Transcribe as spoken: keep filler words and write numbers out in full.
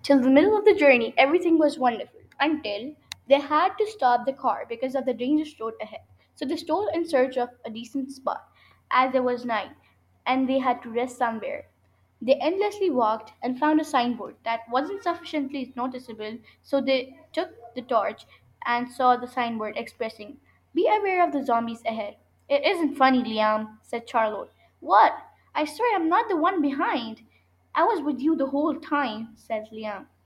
Till the middle of the journey, everything was wonderful until they had to stop the car because of the dangerous road ahead. So they stole in search of a decent spot, as it was night and they had to rest somewhere. They endlessly walked and found a signboard that wasn't sufficiently noticeable, so they took the torch and saw the signboard expressing, "Be aware of the zombies ahead." "It isn't funny, Liam," said Charlotte. "What? I swear I'm not the one behind." "I was with you the whole time," said Liam.